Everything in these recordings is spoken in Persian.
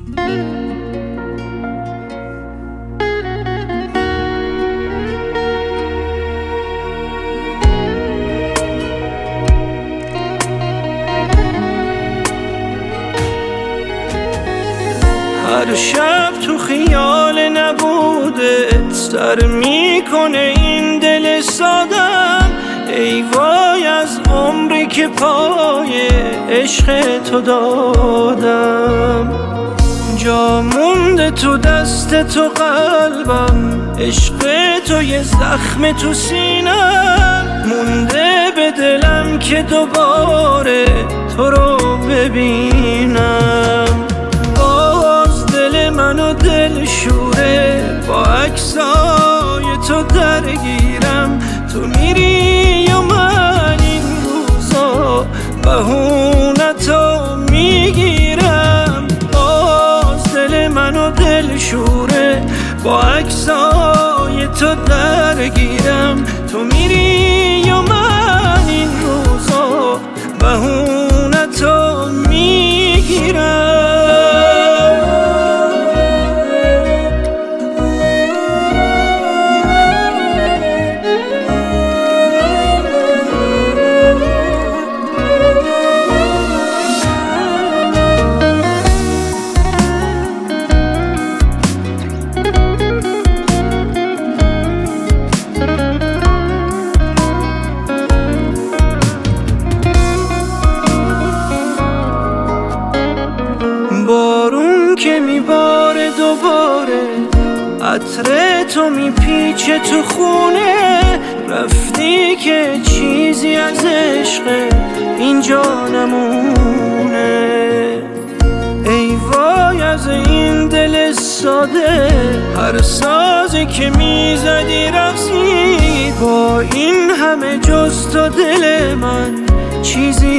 هر شب تو خیال نبودت سر میکنه این دل سادم. ای وای از عمری که پای عشق تو دادم. جا مونده تو دست تو قلبم، عشق تو یه زخم تو سینم. مونده به دلم که دوباره تو رو ببینم. باز دل منو دل شوره، با عکسای تو درگیرم. تو میری و من این روزا بهونتو میگیرم. باز دل منو دل شوره، با عکسای تو درگیرم. تو میری و من این روزا بهونتو میگیرم. بارون که میباره دوباره، عطر تو میپیچه تو خونه. رفتی که چیزی از عشق اینجا نمونه. ای وای از این دل ساده، هر سازی که میزدی رقصید. با این همه جز تو دل من چیزی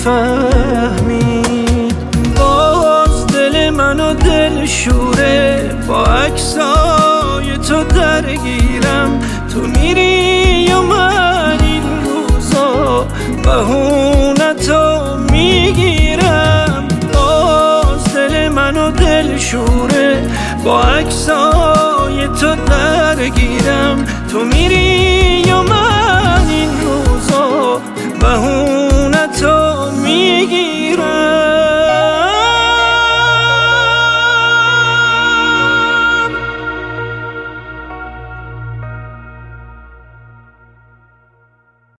نفهمید. باز دل منو دل شوره، با عکسای تو درگیرم. تو میری و من این روزا بهونتو میگیرم. باز دل منو دل شوره، با عکسای تو درگیرم. تو میری و من این روزا بهونتو میگیرم.